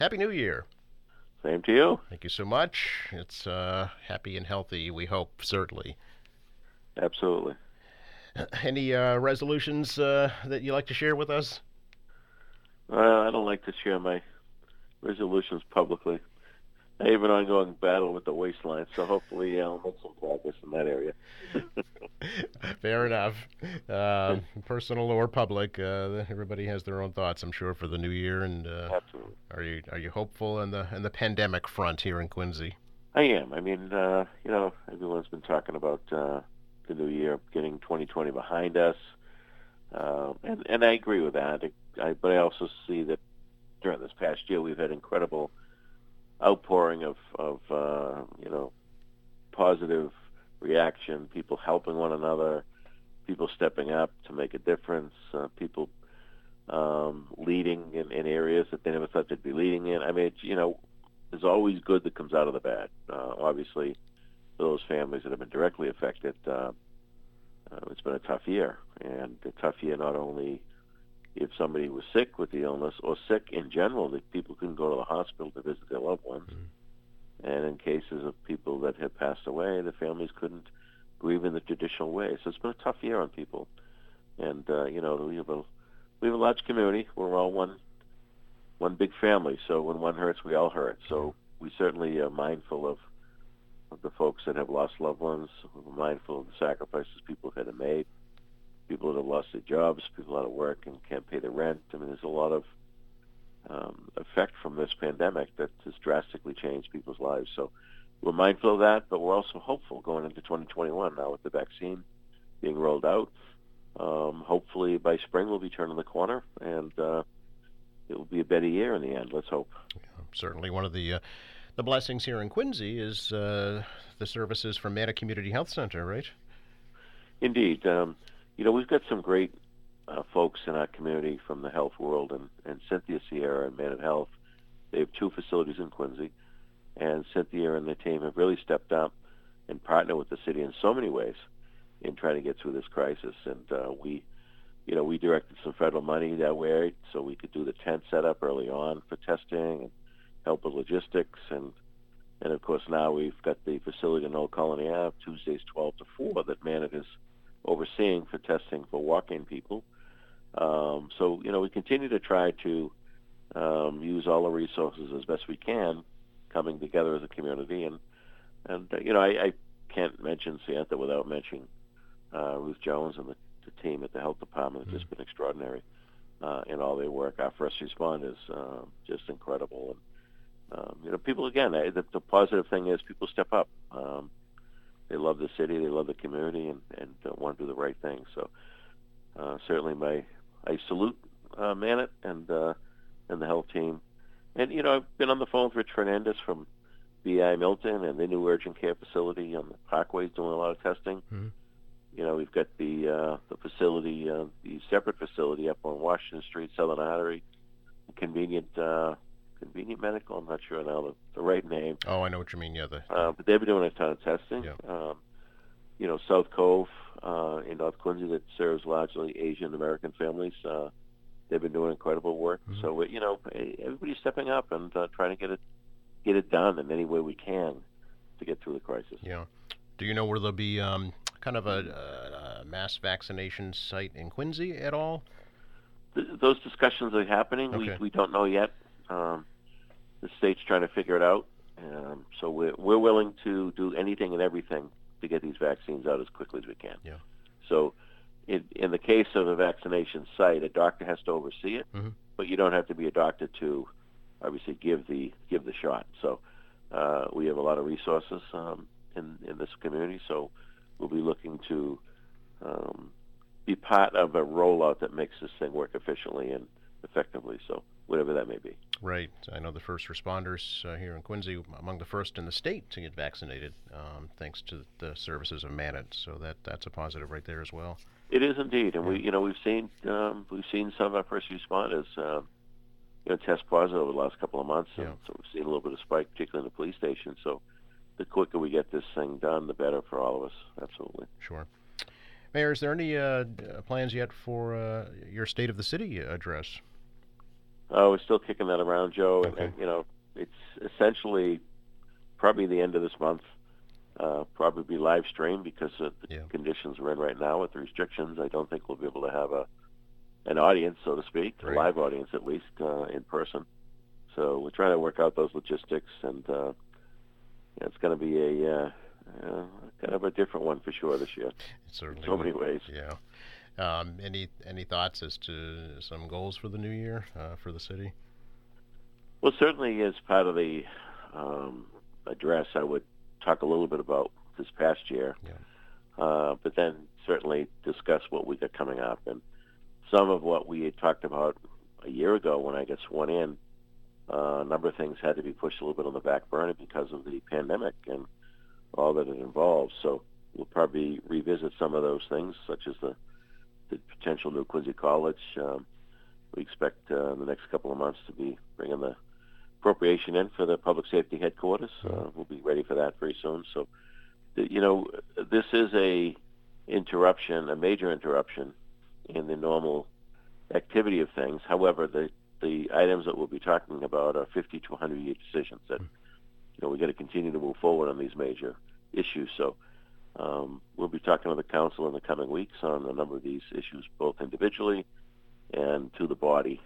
Happy New Year. Same to you. Thank you so much. It's happy and healthy, we hope, certainly. Absolutely. Any resolutions that you like to share with us? I don't like to share my resolutions publicly. I have an ongoing battle with the waistline, so hopefully I'll make some progress in that area. Fair enough. Personal or public, everybody has their own thoughts, I'm sure, for the new year. And Absolutely. are you hopeful in the pandemic front here in Quincy? I am. I mean, everyone's been talking about the new year, getting 2020 behind us, and I agree with that. But I also see that during this past year we've had incredible outpouring of positive reaction, people helping one another, people stepping up to make a difference, people leading in areas that they never thought they'd be leading in. I mean, there's always good that comes out of the bad. Obviously, for those families that have been directly affected, it's been a tough year, and a tough year not only if somebody was sick with the illness or sick in general, that people couldn't go to the hospital to visit their loved ones. And in cases of people that had passed away, the families couldn't grieve in the traditional way. So it's been a tough year on people. And we have a large community. We're all one big family. So when one hurts, we all hurt. So we certainly are mindful of the folks that have lost loved ones. We're mindful of the sacrifices people have had to make. People that have lost their jobs, people out of work and can't pay their rent. I mean, there's a lot of effect from this pandemic that has drastically changed people's lives. So we're mindful of that, but we're also hopeful going into 2021 now with the vaccine being rolled out. Hopefully by spring we'll be turning the corner, and it will be a better year in the end. Let's hope. Certainly, one of the blessings here in Quincy is the services from Mana Community Health Center, right? Indeed. We've got some great folks in our community from the health world, and Cynthia Sierra and Man at Health. They have two facilities in Quincy, and Cynthia and the team have really stepped up and partnered with the city in so many ways in trying to get through this crisis. And we directed some federal money that way so we could do the tent setup early on for testing and help with logistics. And of course now we've got the facility in Old Colony Ave, Tuesdays 12 to 4, that Manet is overseeing for testing for walk-in people. So we continue to try to use all the resources as best we can, coming together as a community. I can't mention Santa without mentioning Ruth Jones and the team at the health department have just been extraordinary in all their work. Our first responders, just incredible. And people, again, the positive thing is people step up. They love the city, they love the community, and want to do the right thing. So certainly I salute Manet and the health team. And I've been on the phone with Rich Fernandez from BI Milton and the new urgent care facility on the Parkway doing a lot of testing. We've got the facility, the separate facility up on Washington Street, Southern Artery, convenient medical. I'm not sure now the right name. Oh, I know what you mean. Yeah, but they've been doing a ton of testing. Yeah. South Cove in North Quincy that serves largely Asian American families. They've been doing incredible work. So everybody's stepping up and trying to get it done in any way we can to get through the crisis. Yeah. Do you know where there'll be kind of a mass vaccination site in Quincy at all? Those discussions are happening. Okay. We don't know yet. The state's trying to figure it out. So we're willing to do anything and everything to get these vaccines out as quickly as we can. Yeah. So in the case of a vaccination site, a doctor has to oversee it, but you don't have to be a doctor to obviously give the shot. So we have a lot of resources in this community, so we'll be looking to be part of a rollout that makes this thing work efficiently and effectively, so whatever that may be. Right. I know the first responders here in Quincy among the first in the state to get vaccinated, thanks to the services of Manet. So that's a positive right there as well. It is indeed, and we've seen some of our first responders test positive over the last couple of months, and so we've seen a little bit of spike, particularly in the police station. So the quicker we get this thing done, the better for all of us. Absolutely. Sure. Mayor, is there any plans yet for your State of the City address? Oh, we're still kicking that around, Joe, Okay. and it's essentially probably the end of this month. Probably be live stream because of the Yeah. conditions we're in right now with the restrictions. I don't think we'll be able to have an audience, so to speak, a Right. live audience at least in person. So we're trying to work out those logistics, and it's going to be kind of a different one for sure this year It in certainly so will. many ways. Yeah. Any thoughts as to some goals for the new year for the city? Well, certainly as part of the um, address, I would talk a little bit about this past year, Yeah. but then certainly discuss what we got coming up. And some of what we had talked about a year ago when I got sworn in, a number of things had to be pushed a little bit on the back burner because of the pandemic and all that it involves. So we'll probably revisit some of those things, such as the potential new Quincy College. We expect in the next couple of months to be bringing the appropriation in for the public safety headquarters. We'll be ready for that very soon. So, this is a major interruption in the normal activity of things. However, the items that we'll be talking about are 50 to 100-year decisions that we got to continue to move forward on these major issues. So we'll be talking to the council in the coming weeks on a number of these issues, both individually and to the body.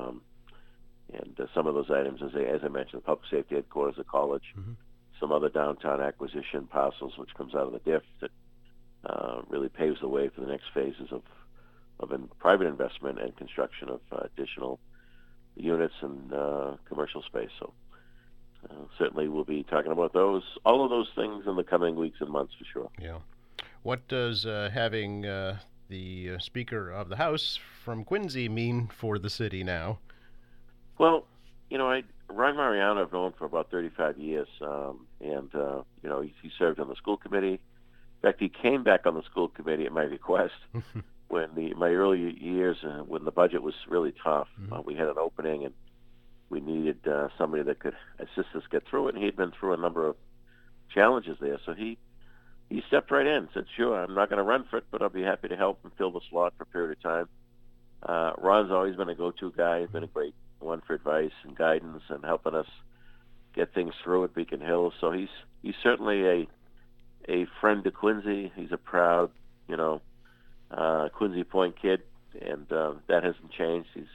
And some of those items, as I mentioned, the public safety headquarters, the college, some other downtown acquisition parcels, which comes out of the DIF that really paves the way for the next phases of private investment and construction of additional units and commercial space. So certainly we'll be talking about all of those things in the coming weeks and months for sure. Yeah. What does having the Speaker of the House from Quincy mean for the city now? Well, Ron Mariano I've known for about 35 years, and he served on the school committee. In fact, he came back on the school committee at my request when my early years when the budget was really tough. We had an opening, and we needed somebody that could assist us get through it. And he'd been through a number of challenges there, so he stepped right in. Said, "Sure, I'm not going to run for it, but I'll be happy to help and fill the slot for a period of time." Ron's always been a go-to guy. He's been a great one for advice and guidance and helping us get things through at Beacon Hill. So he's certainly a friend to Quincy. He's a proud, Quincy Point kid, and that hasn't changed. He's,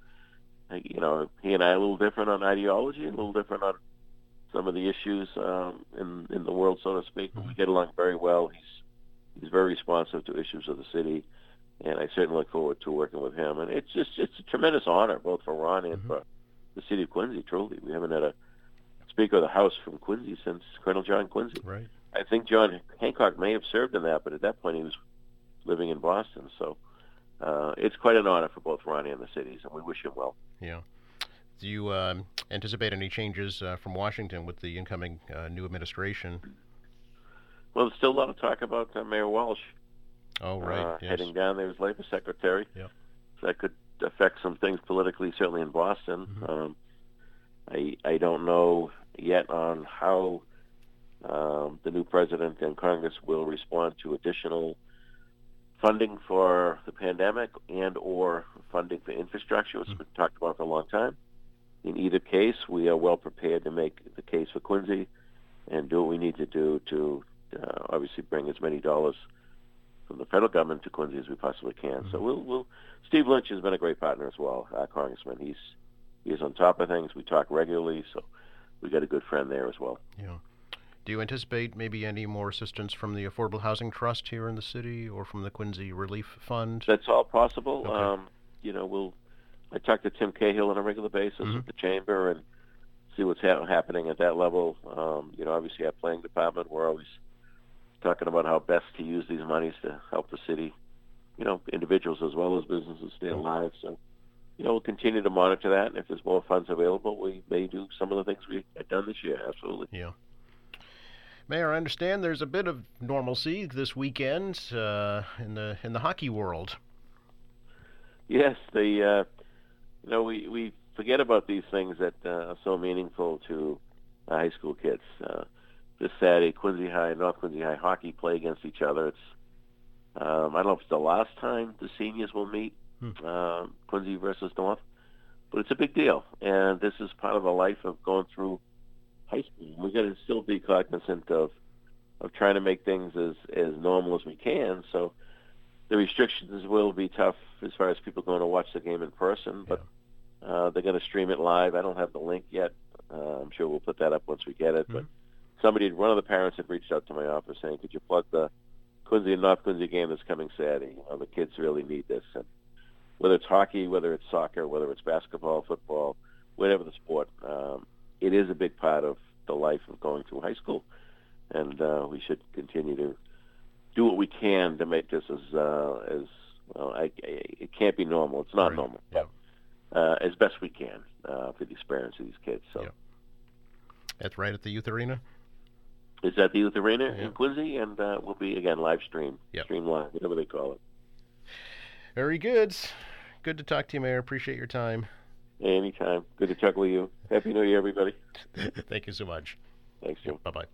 he and I are a little different on ideology, a little different on some of the issues in the world, so to speak. But we get along very well. He's very responsive to issues of the city, and I certainly look forward to working with him. And it's a tremendous honor, both for Ron and for the city of Quincy, truly. We haven't had a Speaker of the House from Quincy since Colonel John Quincy. Right. I think John Hancock may have served in that, but at that point he was living in Boston. So it's quite an honor for both Ronnie and the cities, and we wish him well. Yeah. Do you anticipate any changes from Washington with the incoming new administration? Well, there's still a lot of talk about Mayor Walsh. Oh, right. Yes. Heading down there as Labor Secretary. Yep. So that could affect some things politically, certainly in Boston. I don't know yet on how the new president and Congress will respond to additional funding for the pandemic and or funding for infrastructure, which has been talked about for a long time. In either case, we are well prepared to make the case for Quincy and do what we need to do to obviously bring as many dollars from the federal government to Quincy as we possibly can. So we'll. Steve Lynch has been a great partner as well, our congressman. He's on top of things. We talk regularly, so we got a good friend there as well. Yeah. Do you anticipate maybe any more assistance from the Affordable Housing Trust here in the city or from the Quincy Relief Fund? That's all possible. Okay. I talk to Tim Cahill on a regular basis at the chamber and see what's happening at that level. Obviously our planning department, we're always talking about how best to use these monies to help the city, individuals as well as businesses stay alive. So, we'll continue to monitor that, and if there's more funds available, we may do some of the things we had done this year. Absolutely. Yeah. Mayor, I understand there's a bit of normalcy this weekend in the hockey world. Yes, we forget about these things that are so meaningful to high school kids. This Saturday, Quincy High and North Quincy High hockey play against each other. It's I don't know if it's the last time the seniors will meet, Quincy versus North, but it's a big deal, and this is part of the life of going through high school. We got to still be cognizant of trying to make things as normal as we can. So the restrictions will be tough as far as people going to watch the game in person, but they're going to stream it live. I don't have the link yet. I'm sure we'll put that up once we get it. But one of the parents had reached out to my office saying, could you plug the Quincy and North Quincy game that's coming Saturday? The kids really need this. And whether it's hockey, whether it's soccer, whether it's basketball, football, whatever the sport, it is a big part of the life of going through high school. And we should continue to do what we can to make this as well. It can't be normal. It's not normal. Yep. But as best we can for the experience of these kids. So that's right at the Youth Arena. It's at the Youth Arena in Quincy, and we'll be again live stream, stream live, whatever they call it. Very good. Good to talk to you, Mayor. Appreciate your time. Anytime. Good to talk with you. Happy New Year, everybody. Thank you so much. Thanks, Jim. Bye-bye.